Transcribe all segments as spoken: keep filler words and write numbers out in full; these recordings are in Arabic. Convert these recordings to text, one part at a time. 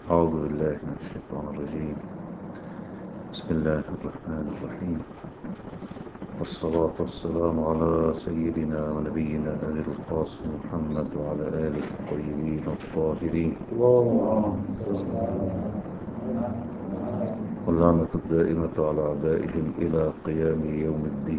أعوذ بالله من الشيطان الرجيم. بسم الله الرحمن الرحيم، والصلاة والسلام على سيدنا ونبينا أبي القاسم محمد وعلى آله الطيبين الطاهرين، واللعنة الدائمة على أعدائهم إلى قيام يوم الدين.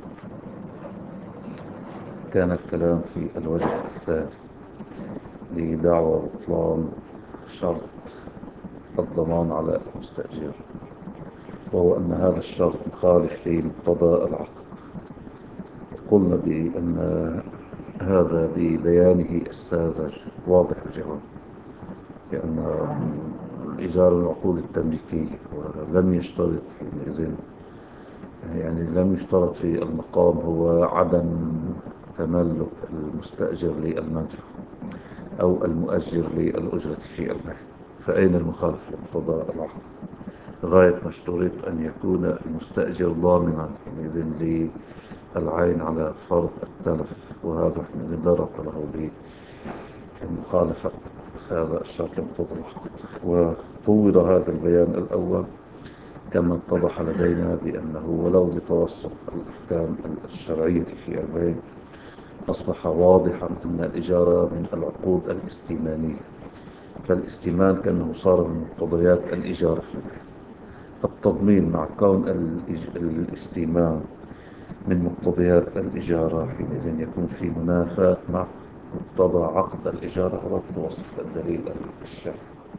كان الكلام في الوجه الثاني لدعوى بطلان شرط الضمان على المستأجر، وهو أن هذا الشرط مخالف لمقتضى العقد. قلنا بأن هذا ببيانه الساذج واضح الجواب، لأن الإيجار العقود التمليكية ولم يشترط حينئذ، يعني لم يشترط في المقام هو عدم تملك المستأجر للمنفعة أو المؤجر للأجرة في البيع، فأين المخالف لمقتضى العقد؟ غاية ما اشترط أن يكون المستأجر ضامنا حينئذ للعين على فرض التلف، وهذا حينئذ لا ربط له بمخالفة هذا الشرط لمقتضى العقد. وفوض هذا البيان الأول كما اتضح لدينا بأنه ولو بتوسط الأحكام الشرعية في البيع أصبح واضحا أن الإجارة من العقود الاستيمانية، فالاستيمان كأنه صار من مقتضيات الإجارة في البيع. التضمين مع كون الإج- الاستيمان من مقتضيات الإجارة حينئذ يكون في منافاة مع مقتضى عقد الإجارة ولو بتوسط الدليل الشرعي،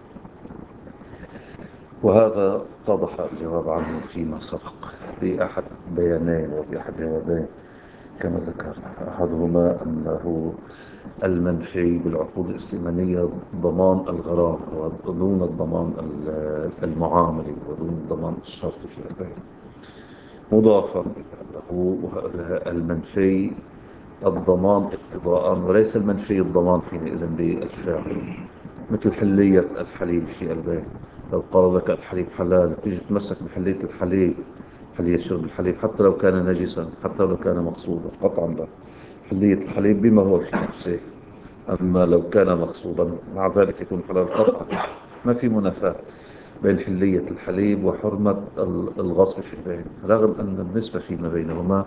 وهذا اتضح الجواب عنه فيما سبق بأحد بيانين وبأحد جوابين كما ذكرنا. أحدهما أنه المنفي بالعقود الائتمانية ضمان الغرام ودون الضمان المعاملي ودون ضمان الشرط في البيع، مضافا له المنفي الضمان اقتضاء وليس المنفي الضمان حينئذ بالفعل، مثل حلية الحليب في البيع. لو قال لك الحليب حلال تيجي تمسك بحلية الحليب، حلية شرب الحليب حتى لو كان نجسا حتى لو كان مقصودا قطعا لا، حلية الحليب بما هو في نفسه. أما لو كان مقصودا مع ذلك يكون حلال قطعا. ما في منافاة بين حلية الحليب وحرمة الغصب في البيع، رغم أن النسبة فيما بينهما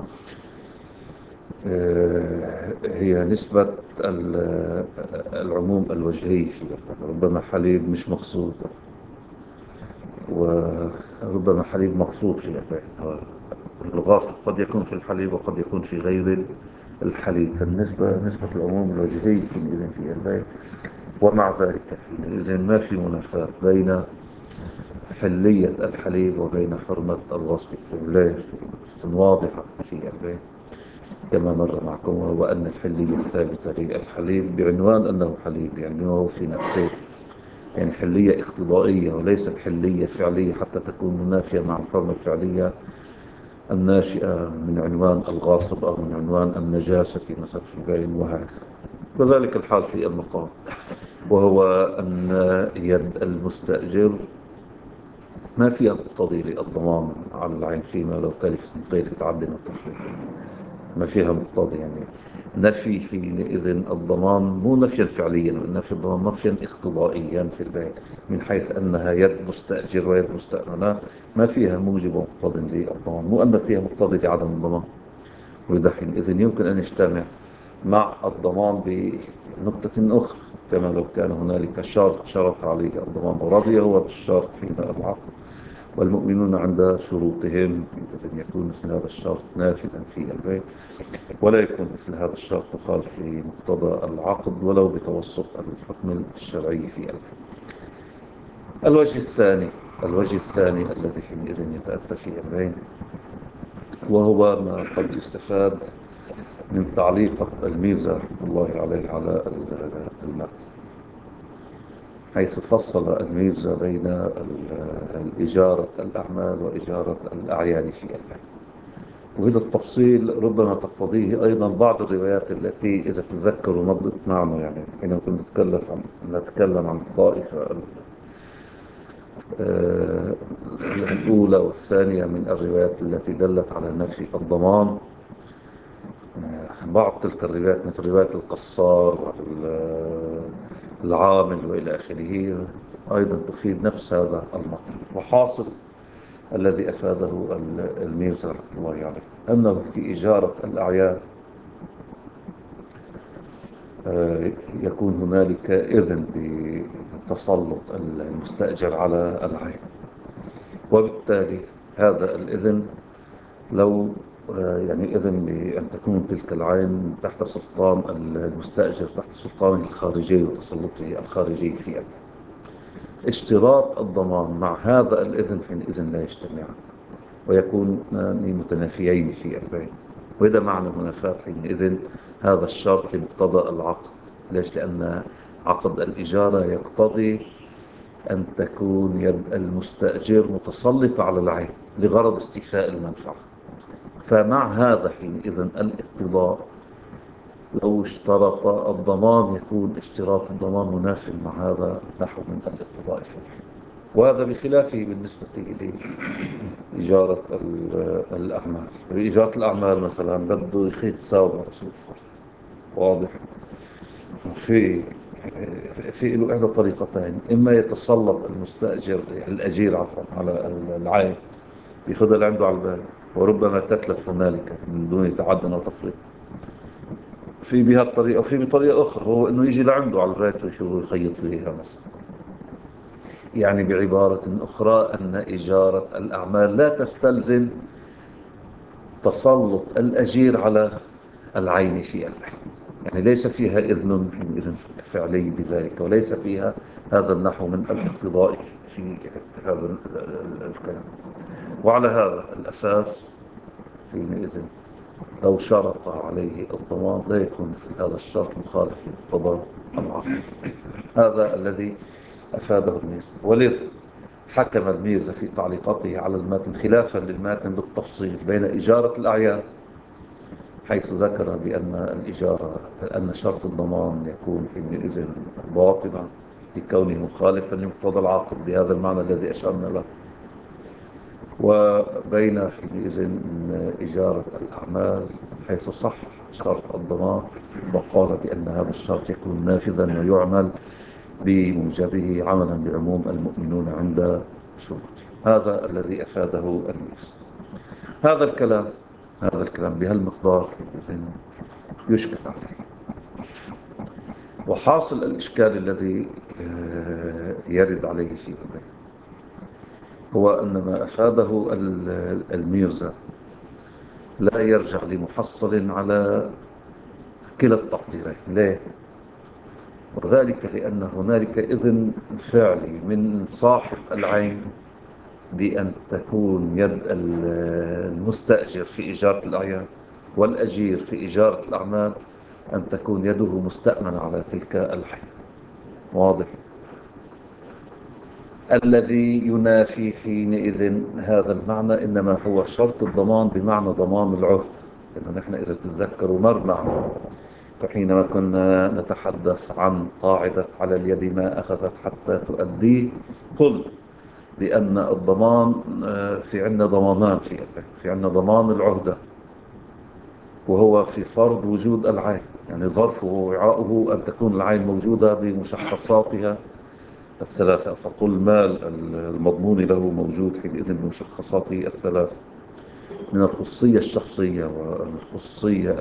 آه، هي نسبة العموم الوجهي فيه. ربما حليب مش مقصود وربما حليب مقصود في البيع، الغاصب قد يكون في الحليب وقد يكون في غير الحليب، فالنسبة نسبة العموم الوجهي حينئذ في البيع. ومع ذلك حينئذ ما في منافاة بين حلية الحليب وبين حرمة الغصب في واضحة في البيع كما مر معكم، وهو أن الحلية الثابتة للحليب بعنوان أنه حليب، يعني هو في نفسه يعني حلية اقتضائية وليست حلية فعلية حتى تكون منافية مع الحرمة الفعلية الناشئة من عنوان الغاصب أو من عنوان النجاسة مثلا في البيع وهكذا. وذلك الحال في المقام، وهو أن يد المستأجر ما فيها مقتضي للضمان على العين فيما لو تلف من غير تعد والتفريط، ما فيها مقتضي، يعني نفي حينئذ الضمان مو نفيا فعليا وإنما في الضمان نفيا اقتضائيا في البيع، من حيث أنها يد مستأجر ويد مستأمنة ما فيها موجب ومقتضي للضمان، مو أن فيها مقتضي لعدم الضمان. وإذا حينئذ يمكن أن يجتمع مع الضمان بنقطة أخرى، كما لو كان هنالك شرط شرط عليه الضمان ورضي هو بالشرط حين العقد، والمؤمنون عند شروطهم إذن يكون مثل هذا الشرط نافذا في البيع، ولا يكون مثل هذا الشرط مخالف لمقتضى العقد ولو بتوسط الحكم الشرعي في البيع. الوجه الثاني الوجه الثاني الذي حينئذ يتأتى في البيع، وهو ما قد يستفاد من تعليق الميرزا رحمة الله عليه على المتن، حيث فصل الميرزا بين إجارة الأعمال وإجارة الأعيان في البيع. وهذا التفصيل ربما تقتضيه أيضا بعض الروايات التي إذا تذكروا مضت معنا، يعني حين كنا نتكلم عن نتكلم عن الطائفة آه، الأولى والثانية من الروايات التي دلت على نفي الضمان. بعض تلك الروايات مثل رواية القصار والعامل وإلى آخره أيضا تفيد نفس هذا المطلب. وحاصل الذي أفاده الميرزا رحمه الله عليه أنه في إجارة الأعيان يكون هنالك إذن بتسلط المستأجر على العين، وبالتالي هذا الإذن لو يعني إذن بأن تكون تلك العين تحت سلطان المستأجر، تحت سلطانه الخارجي وتسلطه الخارجي فيها، اشتراط الضمان مع هذا الإذن حينئذ لا يجتمعان ويكون متنافيين في البيع. وإذا معنى منافاة حينئذ هذا الشرط لمقتضى العقد. ليش؟ لأن عقد الإجارة يقتضي أن تكون يد المستأجر متسلطة على العين لغرض استيفاء المنفعة. فمع هذا حينئذ الاقتضاء لو اشترط الضمان يكون اشتراط الضمان منافي مع هذا نحو من الاقتضاء فيه. وهذا بخلافه بالنسبة لإجارة الأعمال. بإجارة الأعمال مثلا بده يخيط ساوى رسول الله، واضح؟ في في له إحدى طريقتين: إما يتسلط المستأجر الأجير عفوا على العين ياخذها لعنده على البال، وربما تتلف هنالك من دون تعد أو تفريط. في بها الطريقة، وفي بطريقة أخرى هو إنه يجي لعنده على البيت ويشوفه يخيط بها مثلا. يعني بعبارة أخرى أن إجارة الأعمال لا تستلزم تسلط الأجير على العين في العين، يعني ليس فيها إذن إذن فعلي بذلك، وليس فيها هذا النحو من الاقتضاء في هذا الكلام. وعلى هذا الأساس حينئذ لو شرط عليه الضمان لا يكون مثل هذا الشرط مخالف لمقتضى العقد. هذا الذي أفاده الميزة. ولذا حكم الميزة في تعليقاته على المتن خلافا للمتن بالتفصيل بين إجارة الأعيان، حيث ذكر بأن الإجارة أن شرط الضمان يكون حينئذ باطلا لكونه مخالفا لمقتضى العقد بهذا المعنى الذي أشرنا له، وبين حينئذ إجارة الأعمال حيث صح شرط الضمان وقال بأن هذا الشرط يكون نافذا ويعمل بموجبه عملا بعموم المؤمنون عند شروط. هذا الذي أفاده الميز. هذا الكلام هذا الكلام بهالمقدار يشكل عليه. وحاصل الإشكال الذي يرد عليه في البيت هو أن ما أفاده الميرزا لا يرجع لمحصل على كلا التقديرين. ليه؟ وذلك لأن هنالك إذن فعلي من صاحب العين بأن تكون يد المستأجر في إجارة الأعيان والأجير في إجارة الأعمال أن تكون يده مستأمنة على تلك العين، واضح؟ الذي ينافي حينئذ هذا المعنى إنما هو شرط الضمان بمعنى ضمان العهد. لأنه نحن إذا تتذكروا مرنا فحينما كنا نتحدث عن قاعدة على اليد ما أخذت حتى تؤديه، قل بأن الضمان في عندنا ضمانان في في عندنا ضمان العهدة وهو في فرض وجود العين، يعني ظرفه ووعاؤه أن تكون العين موجودة بمشخصاتها الثلاثة. فقل مال المضمون له موجود حينئذ بمشخصاته الثلاثة من الخصية الشخصية والخصية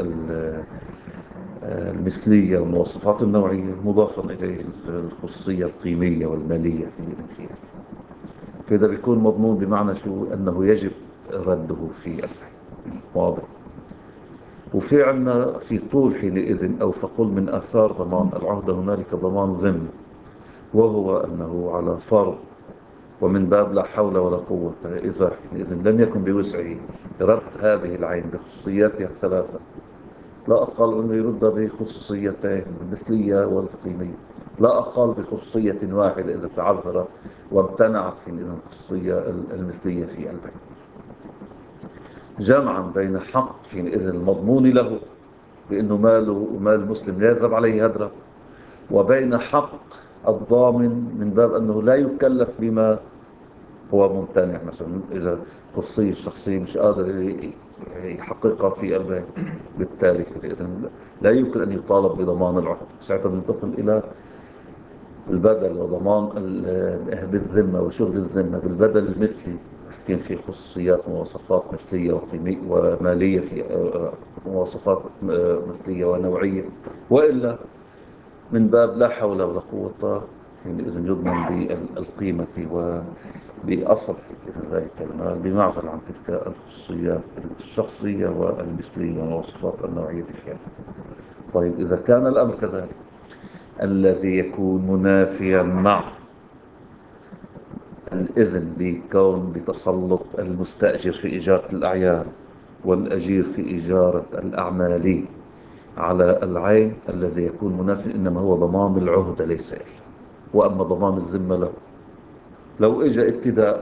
المثلية والمواصفات النوعية، مضافا إليه الخصية القيمية والمالية فيها. فإذا بيكون مضمون بمعنى شو؟ أنه يجب رده في العين، واضح؟ وفي عنا في طول حينئذ أو فقل من آثار ضمان العهدة هنالك ضمان ضمن، وهو أنه على فرض ومن باب لا حول ولا قوة إذا حينئذ لم يكن بوسعه رد هذه العين بخصوصياتها الثلاثة، لا أقل أنه يرد بخصوصيتين المثلية والقيمية، لا أقل بخصوصية واحدة إذا تعذرت وامتنعت حينئذ الخصوصية المثلية في البيت، جمعا بين حق حينئذ المضمون له بأنه ماله ومال المسلم لا يذهب عليه هدرا، وبين حق الضامن من باب أنه لا يكلف بما هو ممتنع. مثلا إذا خصية الشخصية مش قادر يحققها في البيت، بالتالي إذن لا يمكن أن يطالب بضمان العهد. ساعتها ننتقل إلى البدل وضمان ال- بالذمة وشغل الذمة بالبدل المثلي، كان في خصوصيات مواصفات مثلية وقيمية ومالية، في آه، مواصفات آه، مثلية ونوعية، وإلا من باب لا حول ولا قوة حينئذ يضمن بالقيمة وبأصل ذلك المال بمعزل عن تلك الخصوصيات الشخصية والمثلية والمواصفات النوعية فيها. طيب إذا كان الأمر كذلك، الذي يكون منافيا مع الإذن بكون بتسلط المستأجر في إجارة الأعيان والأجير في إجارة الأعمال على العين، الذي يكون منافي إنما هو ضمان العهدة ليس إلا، وأما ضمان الذمة له. لو إجا ابتداء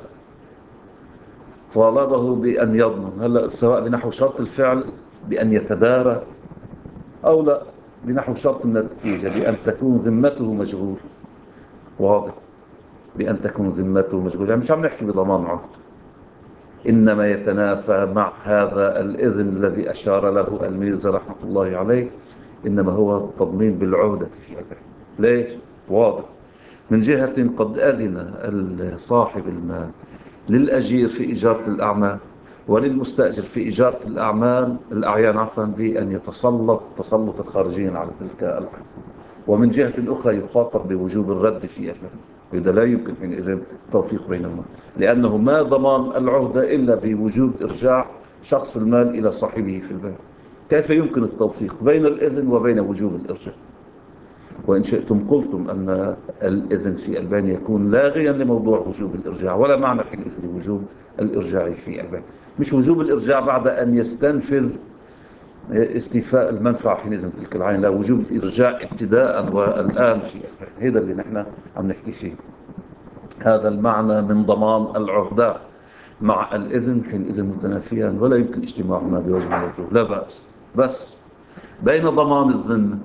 طالبه بأن يضمن، هلا سواء بنحو شرط الفعل بأن يتدارى أو لا بنحو شرط النتيجة بأن تكون ذمته مشغول، واضح، بأن تكون ذمته مشغول، يعني مش عم نحكي بضمان عهد، إنما يتنافى مع هذا الإذن الذي أشار له الميرزا رحمة الله عليه، إنما هو التضمين بالعهدة في أبعه. ليش؟ واضح، من جهة قد أذن صاحب المال للأجير في إجارة الأعمال وللمستأجر في إجارة الأعمال الأعيان عفوا بأن يتسلط تسلط الخارجين على تلك الأعمال، ومن جهة أخرى يخاطب بوجوب الرد في أهله. إذا لا يمكن حينئذ التوفيق بينهما، لأنه ما ضمان العهدة إلا بوجوب إرجاع شخص المال إلى صاحبه في البيت. كيف يمكن التوفيق بين الإذن وبين وجوب الإرجاع؟ وإن شئتم قلتم أن الإذن في البيان يكون لاغيا لموضوع وجوب الإرجاع، ولا معنى حينئذ لوجوب الإرجاع في البيان، مش وجوب الإرجاع بعد أن يستنفذ استيفاء المنفعة حينئذ تلك العين، لا، وجوب الإرجاع ابتداء والآن في البيان. هذا اللي نحن عم نحكي فيه، هذا المعنى من ضمان العهدة مع الإذن حينئذ متنافيان ولا يمكن اجتماعهما بوجه وجوه، لا بأس. بس بين ضمان الذمة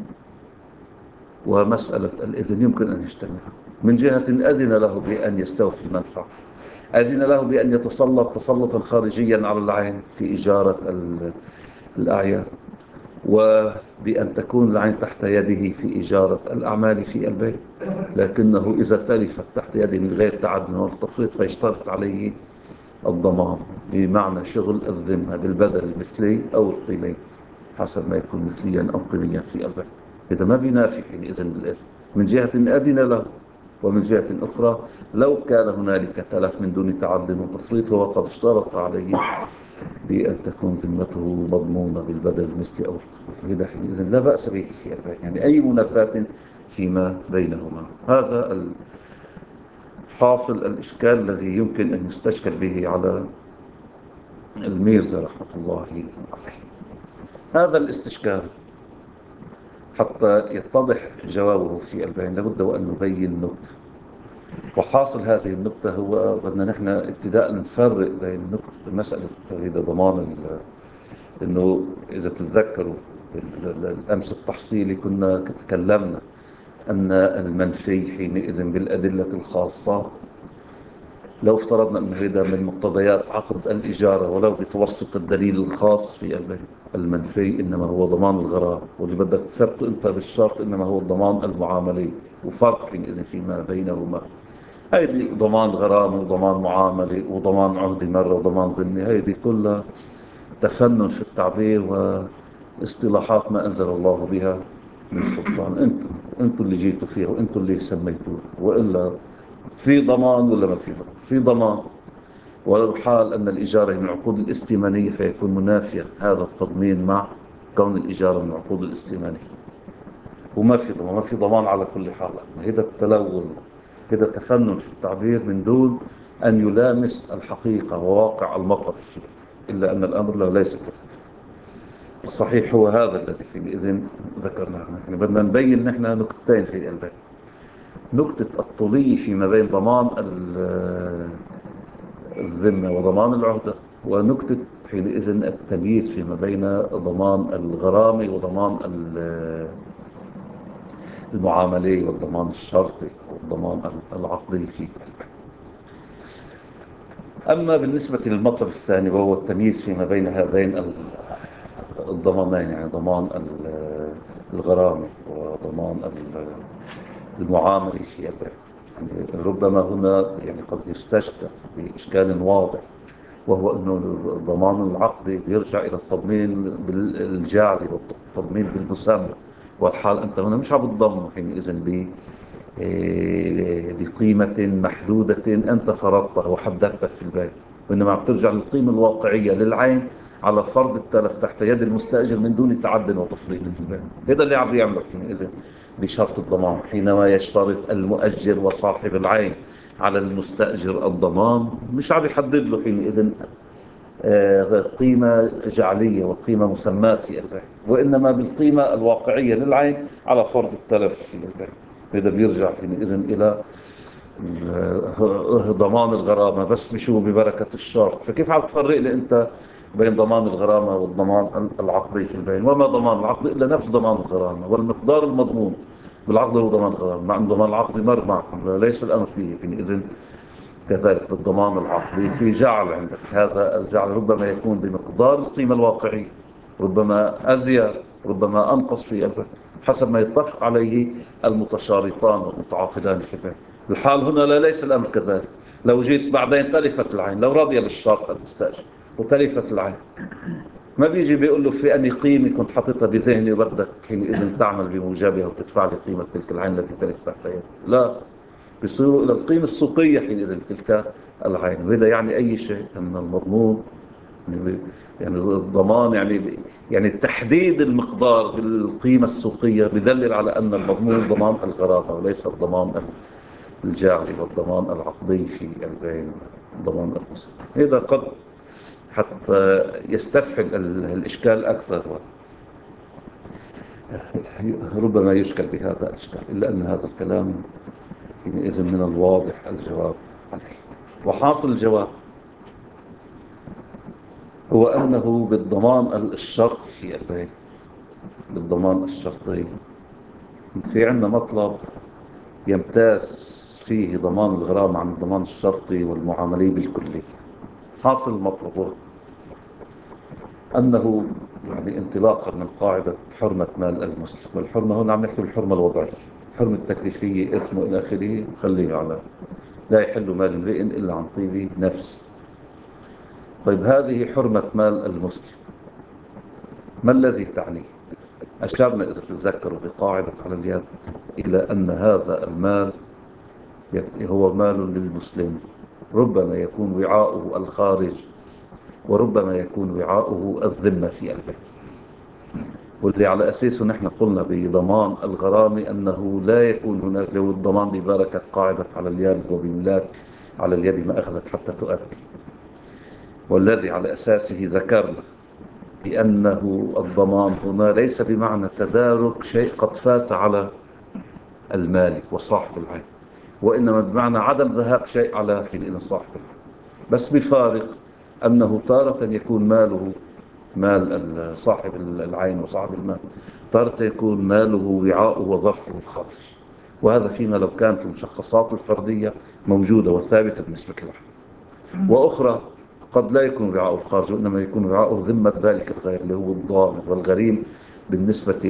ومسألة الإذن يمكن أن يجتمع، من جهة أذن له بأن يستوفي المنفعة، أذن له بأن يتسلط تسلطا خارجيا على العين في إجارة الأعيان، وبأن تكون العين تحت يده في إجارة الأعمال في البيت، لكنه إذا تلفت تحت يده من غير تعد ولا تفريط فيشترط عليه الضمان بمعنى شغل الذمة بالبدل المثلي أو القيمي حسب ما يكون مثليا أو قيميا في البيت. إذا ما بينافي حينئذ بالإذن من جهة أذن له، ومن جهة أخرى لو كان هنالك تلف من دون تعد وتفريط هو قد اشترط عليه بأن تكون ذمته مضمونة بالبدل المثلي أو القيمي، إذا حينئذ لا بأس به في البيت، يعني أي منافاة فيما بينهما. هذا حاصل الإشكال الذي يمكن أن يستشكل به على الميرزا رحمة الله عليه. هذا الاستشكال حتى يتضح جوابه في البيان لابد وأن نبين نقطة، وحاصل هذه النقطة هو بدنا نحن ابتداء نفرق بين نقطة مسألة تريد ضمان ال- إنه إذا تتذكروا الأمس التحصيلي كنا تكلمنا أن المنفي حينئذ بالأدلة الخاصة، لو افترضنا أن هذا من مقتضيات عقد الإجارة ولو بتوسط الدليل الخاص في البيع، المنفي إنما هو ضمان الغرام، واللي بدك تثبت أنت بالشرط إنما هو الضمان المعاملي، وفرق حينئذ فيما بينهما. هيدي ضمان غرام وضمان معاملي وضمان عهدي مرة وضمان ضمني، هيدي كلها تفنن في التعبير واصطلاحات ما أنزل الله بها من سلطان. انتم انتم اللي جيتوا فيها وانتم اللي سميتوه، وإلا في ضمان ولا ما في ضمان؟ في ضمان، ولو حال أن الإجارة من العقود الاستيمانية فيكون منافيا هذا التضمين مع كون الإجارة من العقود الاستيمانية، وما في ضمان، ما في ضمان على كل حال. هذا التلون، هذا تفنن في التعبير من دون أن يلامس الحقيقة وواقع المطر، إلا أن الأمر لا ليس كذلك. الصحيح هو هذا الذي حينئذ ذكرناه. نحن بدنا نبين نحن نقطتين في البيت، نقطة الطولية فيما بين ضمان الذمة وضمان العهدة، ونقطة حينئذ التمييز فيما بين ضمان الغرامي وضمان المعاملي والضمان الشرطي والضمان العقدي فيه. أما بالنسبة للمطلب الثاني وهو التمييز فيما بين هذين الضمانين، يعني ضمان الغرامي وضمان المعاملة في البيع. يعني ربما هنا يعني قد يستشكل بإشكال واضح، وهو أنه الضمان العقدي بيرجع إلى التضمين بالجعلي والتضمين بالمسمى، والحال أنت هنا مش عم تضمن حينئذ ب إيه، بقيمة محدودة أنت فرضتها وحددتها في البيع، وإنما عم ترجع للقيمة الواقعية للعين على فرض التلف تحت يد المستأجر من دون تعد وتفريط في البيع. هذا اللي عم يعمله حينئذ بشرط الضمان، حينما يشترط المؤجر وصاحب العين على المستأجر الضمان، مش عم يحدد له حينئذ آه، قيمة جعلية وقيمة مسماة في البيع، وإنما بالقيمة الواقعية للعين على فرض التلف في البيع. هذا بيرجع حينئذ إلى آه، ضمان الغرامة، بس بشو ببركة الشرط. فكيف عم تفرق لي أنت بين ضمان الغرامة والضمان العقدي في البيع؟ وما ضمان العقد إلا نفس ضمان الغرامة، والمقدار المضمون بالعقد هو ضمان الغرامة، مع أن ضمان العقد مرمى ليس الأمر فيه حينئذ. كذلك بالضمان العقدي في جعل عندك، هذا الجعل ربما يكون بمقدار القيمة الواقعية، ربما أزيد، ربما أنقص في البيع، حسب ما يتفق عليه المتشارطان والمتعاقدان في البيع. الحال هنا لا ليس الأمر كذلك. لو جيت بعدين تلفت العين، لو رضي بالشرط المستأجر وتلفت العين، ما بيجي بيقول له في أني قيمة كنت حاططها بذهني وبدك حينئذ تعمل بموجبها وتدفع لي قيمة تلك العين التي تلفت تحتها. لا، بيصيروا إلى القيمة السوقية حينئذ تلك العين. وهذا يعني أي شيء أن المضمون يعني الضمان يعني يعني تحديد المقدار بالقيمة السوقية بدلل على أن المضمون ضمان الغرامة وليس الضمان الجعلي والضمان العقدي في البيع، ضمان المسلم. هذا قد حتى يستفحل الإشكال أكثر، ربما يشكل بهذا الإشكال، إلا أن هذا الكلام حينئذ من الواضح الجواب عليه. وحاصل الجواب هو أنه بالضمان الشرطي في البيع، بالضمان الشرطي في عندنا مطلب يمتاز فيه ضمان الغرامة عن الضمان الشرطي والمعاملي بالكلية. حاصل المطلب هو أنه يعني انطلاقا من قاعدة حرمة مال المسلم، والحرمة هنا عم نحكي بالحرمة الوضعية، الحرمة التكليفية إثم إلى آخره خليه على لا يحل مال امرئ إلا عن طيب نفس. طيب هذه حرمة مال المسلم، ما الذي تعنيه؟ أشرنا إذا تتذكروا بقاعدة على اليد إلى أن هذا المال هو مال للمسلم، ربما يكون وعاؤه الخارج، وربما يكون وعاؤه الذمة في البيت. واللي على أساسه نحن قلنا بضمان الغرامة أنه لا يكون هناك لو الضمان ببركة قاعدة على اليد وبملاك على اليد ما أخذت حتى تؤدي، والذي على أساسه ذكرنا بأنه الضمان هنا ليس بمعنى تدارك شيء قد فات على المالك وصاحب العين، وإنما بمعنى عدم ذهاب شيء على حين صاحب العين، بس بفارق أنه تارة يكون ماله مال صاحب العين وصاحب المال، تارة يكون ماله وعاؤه وظرفه الخارج، وهذا فيما لو كانت المشخصات الفردية موجودة وثابتة بالنسبة له. وأخرى قد لا يكون وعاء الخارج، وإنما يكون وعاء ذمة ذلك الغير اللي هو الضامن والغريم بالنسبة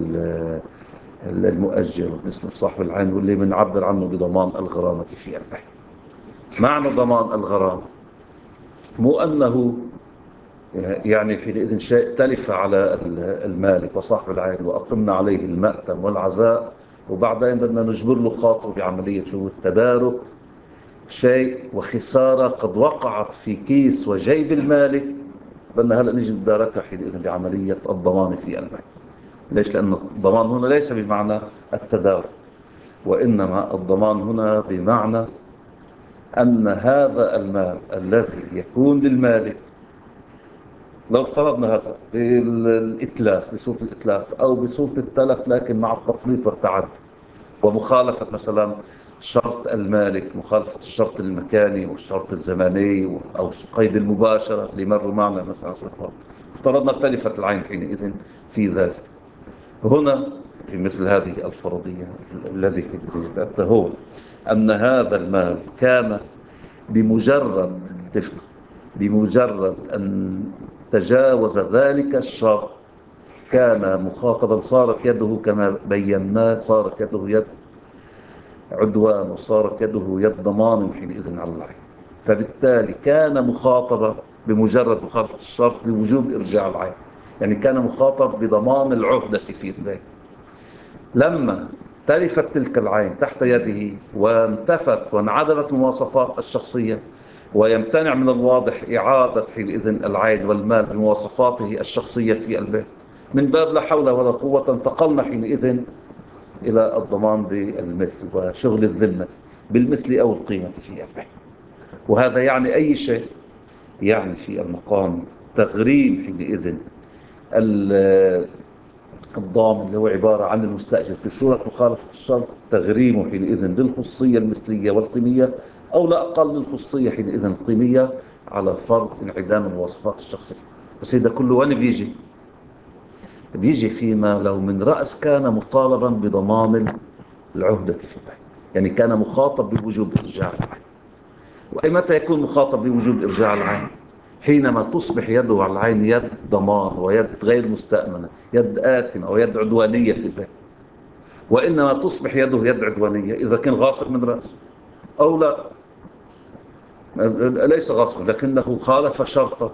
للمؤجر وبالنسبة لصاحب العين، واللي بنعبر عنه بضمان الغرامة في البيع. معنى ضمان الغرامة مو أنه يعني حينئذ شيء تلف على المالك وصاحب العين وأقمنا عليه المأتم والعزاء وبعدين بدنا نجبر له خاطر بعملية التدارك شيء وخسارة قد وقعت في كيس وجيب المالك، بدنا هلأ نيجي نداركها حينئذ بعملية الضمان في البيع. ليش؟ لأن الضمان هنا ليس بمعنى التدارك، وإنما الضمان هنا بمعنى أن هذا المال الذي يكون للمالك، لو افترضنا هذا بالإتلاف بصوت الإتلاف أو بصوت التلف لكن مع التفريط والتعدي ومخالفة مثلا شرط المالك، مخالفة الشرط المكاني والشرط الزماني أو قيد المباشرة اللي مروا معنا مثلا، افترضنا تلفت العين حينئذ في ذلك. هنا في مثل هذه الفرضية الذي يتأتى هو أن هذا المال كان بمجرد بمجرد أن تجاوز ذلك الشرط كان مخاطبا، صارت يده كما بينا صارت يده يد عدوان وصارت يده يد ضمان حينئذ على العين. فبالتالي كان مخاطبا بمجرد مخالفة الشرط بوجوب إرجاع العين، يعني كان مخاطب بضمان العهدة في ذلك. لما تلفت تلك العين تحت يده وانتفت وانعدمت المواصفات الشخصية، ويمتنع من الواضح إعادة حينئذ العين والمال بمواصفاته الشخصية في البيت، من باب لا حول ولا قوة انتقلنا حينئذ إلى الضمان بالمثل وشغل الذمة بالمثل أو القيمة في البيت. وهذا يعني أي شيء، يعني في المقام تغريم حينئذ الضامن اللي هو عبارة عن المستأجر في صورة مخالفة الشرط، تغريمه حينئذ للخصوصية المثلية والقيمية، أو لا أقل للخصوصية حينئذ القيمية، على فرض انعدام المواصفات الشخصية. بس إذا كله وين بيجي؟ بيجي فيما لو من رأس كان مطالبا بضمان العهدة في البيت، يعني كان مخاطب بوجوب إرجاع العين. وأي متى يكون مخاطب بوجوب إرجاع العين؟ حينما تصبح يده على العين يد ضمان ويد غير مستأمنة، يد آثمة ويد عدوانية في البيت. وإنما تصبح يده يد عدوانية إذا كان غاصب من رأس، أو لا ليس غاصبا لكنه خالف شرطه،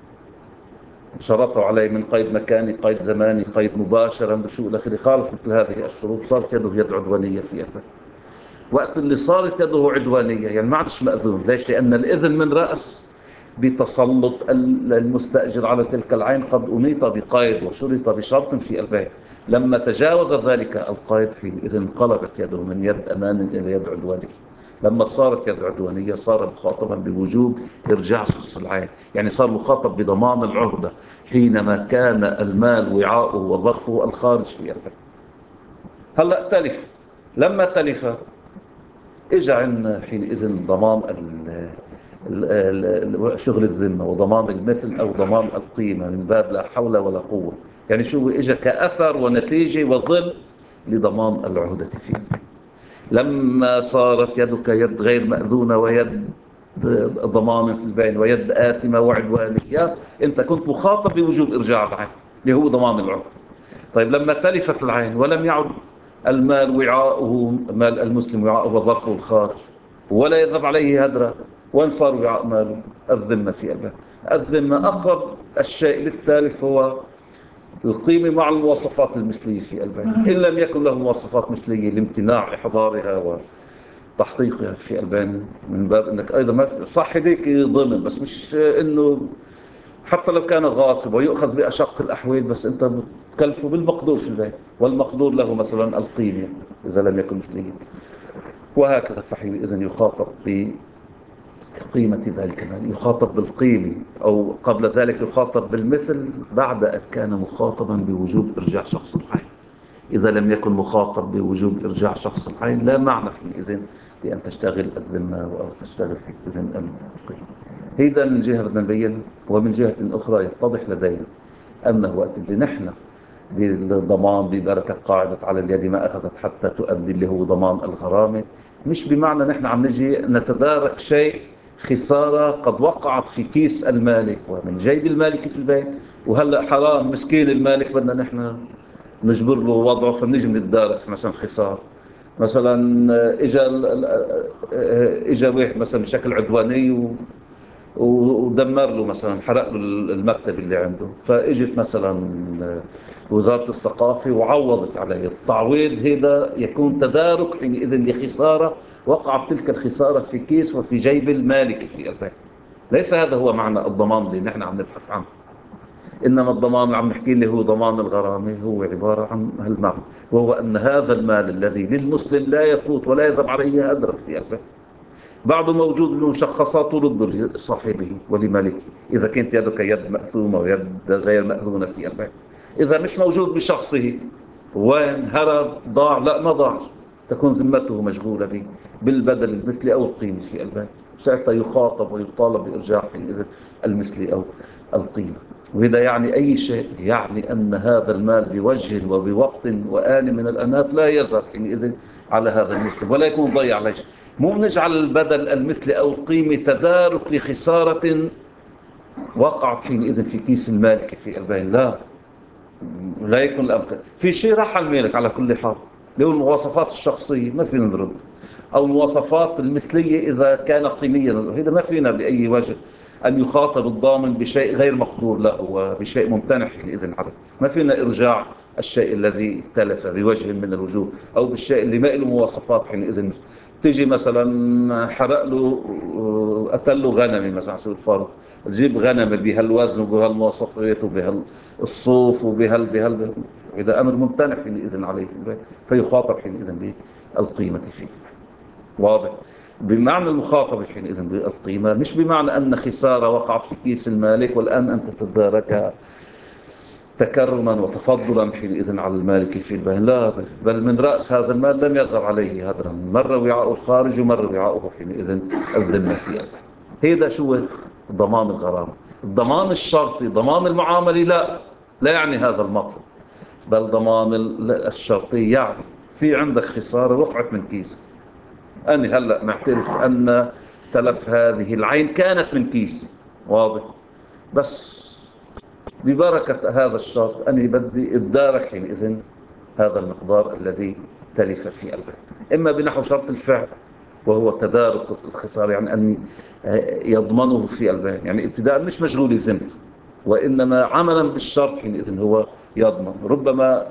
شرطه عليه من قيد مكاني، قيد زماني، قيد مباشرا بشو الأخير، خالف مثل هذه الشروط، صارت يده يد عدوانية في البيت. وقت اللي صارت يده عدوانية يعني ما عادش مأذون. ليش؟ لأن الإذن من رأس بتسلط المستأجر على تلك العين قد أنيط بقيد وشرط بشرط في البيع. لما تجاوز ذلك القيد حينئذ انقلبت يده من يد أمان إلى يد عدوانية. لما صارت يد عدوانية صار مخاطبا بوجوب إرجاع شخص العين، يعني صار مخاطب بضمان العهدة حينما كان المال وعاؤه وظرفه الخارج في البيع. هلأ تلف، لما تلف إجا عندنا حينئذ ضمان شغل الذمة وضمان المثل أو ضمان القيمة من باب لا حول ولا قوة. يعني شو إجا كأثر ونتيجة وظل لضمان العهدة فيه. لما صارت يدك يد غير مأذونة ويد ضمان في البين ويد آثمة وعدوانية، أنت كنت مخاطب بوجوب إرجاع العين اللي هو ضمان العهدة. طيب لما تلفت العين ولم يعد المال وعاؤه، مال المسلم وعاؤه وظرفه الخارج، ولا يذهب عليه هدرا، وين صار وعاء ماله؟ الذمة في أباه. الذمة أقرب الشيء للتالف هو القيمة مع المواصفات المثلية في البيت، إن لم يكن له مواصفات مثلية لامتناع إحضارها وتحقيقها في البين، من باب أنك أيضا ما صح هديك ضمن، بس مش أنه حتى لو كان غاصب ويؤخذ بأشق الأحوال، بس أنت بتكلفه بالمقدور في البيت، والمقدور له مثلا القيمة إذا لم يكن مثليا، وهكذا. فحينئذ يخاطب بقيمة ذلك المال، يخاطب بالقيمة، أو قبل ذلك يخاطب بالمثل بعد أن كان مخاطبا بوجوب إرجاع شخص العين. إذا لم يكن مخاطب بوجوب إرجاع شخص العين لا معنى حينئذ لأن تشتغل الذمة أو تشتغل حينئذ القيمة. إذا من جهة بدنا نبين، ومن جهة أخرى يتضح لدينا أنه وقت اللي نحن بالضمان ببركة قاعدة على اليد ما أخذت حتى تؤدي اللي هو ضمان الغرامة، مش بمعنى نحن عم نجي نتدارك شيء خسارة قد وقعت في كيس المالك ومن جيب المالك في البيت، وهلأ حرام مسكين المالك بدنا نحن نجبر له وضعه، فنجي نتدارك مثلا خسارة. مثلا اجا اجا واحد مثلا بشكل عدواني ودمر له مثلا، حرق له المكتب اللي عنده، فاجت مثلا وزارة الثقافة وعوضت عليه. التعويض هذا يكون تدارك حينئذ لخسارة وقعت تلك الخسارة في كيس وفي جيب المالك في البيت. ليس هذا هو معنى الضمان اللي نحن عم نبحث عنه. إنما الضمان اللي عم نحكي اللي هو ضمان الغرامة هو عبارة عن هالمعنى، وهو أن هذا المال الذي للمسلم لا يفوت ولا يذهب عليه أدرك في البيت، بعض موجود له مشخصات ضد لصاحبه ولمالكه، إذا كانت يدك يد مأثومة ويد غير مأذونة في البيت. إذا مش موجود بشخصه، وين هرب ضاع؟ لا ما ضاع، تكون ذمته مشغولة به بالبدل المثلي أو القيمة في البيت، ساعتها يخاطب ويطالب بإرجاع المثلي أو القيمة. وهذا يعني أي شيء، يعني أن هذا المال بوجه وبوقت وآن من الأنات لا يذهب حينئذ على هذا المسلم ولا يكون ضيع عليه. مو نجعل البدل المثلي أو القيمة تدارك لخسارة وقعت حينئذ في كيس المالك في البين، لا لا يكون الأمر في شيء راح المالك على كل حال، لو المواصفات الشخصية ما فينا نرد. أو المواصفات المثلية إذا كان قيميا. هذا ما فينا بأي وجه أن يخاطب الضامن بشيء غير مقدور له وبشيء ممتنع حينئذ عليه. ما فينا إرجاع الشيء الذي تلف بوجه من الوجوه، أو بالشيء اللي ما له مواصفات حينئذ. تيجي مثلا حرق له، قتل له غنمي مثلا على سبيل الفرض، تجيب غنم بهالوزن وبهالمواصفات وبهالصوف وبهال بهال بهال إذا أمر ممتنع حينئذ عليه فيخاطب حينئذ بالقيمة فيه. واضح؟ بمعنى المخاطبة حينئذ بالقيمة، مش بمعنى أن خسارة وقعت في كيس المالك والآن أنت تتداركها تكرما وتفضلا حينئذ على المالك في البين. لا، بل من رأس هذا المال لم يظهر عليه هدرا، مر وعاء الخارج ومر وعاؤه حينئذ الذمة في البين. هذا شو ضمان الغرامة. الضمان الشرطي ضمان المعاملي لا لا يعني هذا المطلب، بل ضمان الشرطي يعني في عندك خسارة وقعت من كيسك، أنا هلأ معترف أن تلف هذه العين كانت من كيسي، واضح، بس ببركة هذا الشرط أني بدي اتدارك حينئذ هذا المقدار الذي تلف في البيع، إما بنحو شرط الفعل وهو تدارك الخسارة، يعني أن يضمنه في البيع، يعني ابتداء مش مشغول ذمته، وإنما عملا بالشرط حينئذ هو يضمن. ربما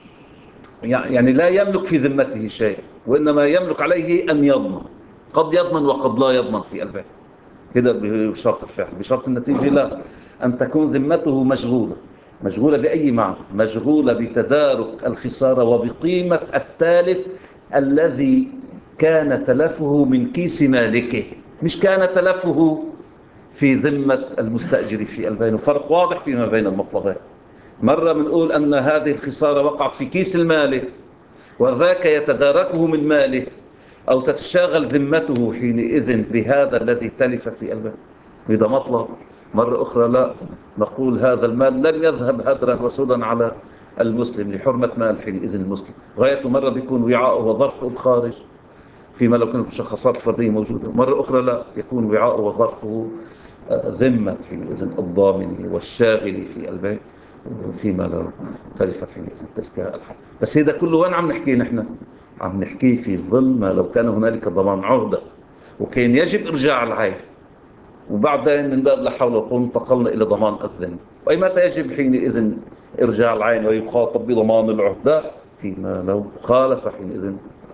يعني لا يملك في ذمته شيء، وإنما يملك عليه أن يضمن، قد يضمن وقد لا يضمن في البيع، كده بشرط الفعل. بشرط النتيجة لا، أن تكون ذمته مشغولة. مشغولة بأي معنى؟ مشغولة بتدارك الخسارة وبقيمة التالف الذي كان تلفه من كيس مالكه، مش كان تلفه في ذمة المستأجر في البين. فرق واضح فيما بين المطلبين. مرة بنقول أن هذه الخسارة وقعت في كيس المالك وذاك يتداركه من ماله، أو تتشاغل ذمته حينئذ بهذا الذي تلف في البيع، إذا مطلب. مرة أخرى لا، نقول هذا المال لن يذهب هدرا وسودا على المسلم لحرمة مال حينئذ المسلم. غايته مرة بيكون وعاءه وظرفه الخارج فيما لو كانت المشخصات الفردية موجودة، مرة أخرى لا، يكون وعاءه وظرفه ذمة حينئذ الضامن والشاغل في البيع فيما لو تلفت حينئذ تلك الحال. بس هذا كله وين عم نحكي نحن؟ عم نحكي في ظل ما لو كان هنالك ضمان عهدة وكان يجب إرجاع العين، وبعدين من باب لا حول ولا قوة انتقلنا إلى ضمان الذمة. وأي متى يجب حينئذ إرجاع العين ويخاطب بضمان العهدة؟ فيما لو خالف حينئذ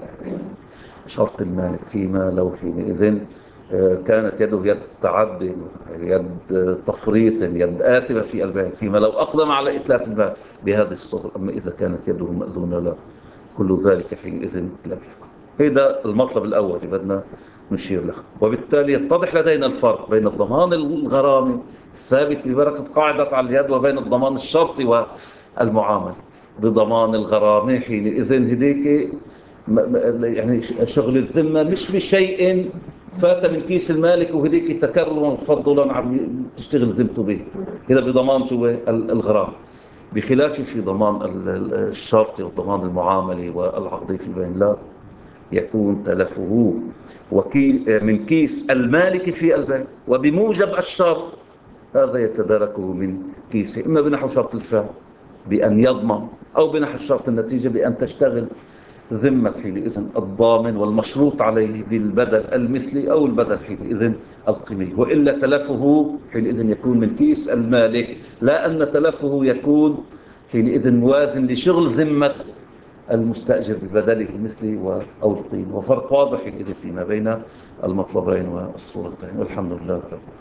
شرط المالك، فيما لو حينئذ كانت يده يد تعد، يد تفريط، يد آثمة في البيع، فيما لو أقدم على إتلاف المال بهذه الصورة. أما إذا كانت يده مأذونة لا، كل ذلك حينئذ لم يكن. هذا المطلب الأول اللي بدنا نشير له. وبالتالي يتضح لدينا الفرق بين الضمان الغرامي الثابت ببركة قاعدة على اليد وبين الضمان الشرطي والمعامل. بضمان الغرامي حينئذ هديك يعني شغل الذمة مش بشيء فات من كيس المالك وهديك تكرما وفضلا عم تشتغل ذمته به، إذا بضمان شو الغرام، بخلاف في ضمان الشرطي والضمان المعاملي والعقدي في البين لا، يكون تلفه وكيل من كيس المالك في البين، وبموجب الشرط هذا يتداركه من كيسه، إما بنحو شرط الفعل بأن يضمن، أو بنحو شرط النتيجة بأن تشتغل ذمة حينئذ الضامن والمشروط عليه بالبدل المثلي أو البدل حينئذ القيمي. وإلا تلفه حينئذ يكون من كيس المالك، لا أن تلفه يكون حينئذ موازن لشغل ذمة المستأجر ببدله المثلي أو القيمي. وفرق واضح حينئذ فيما بين المطلبين والصورتين. والحمد لله.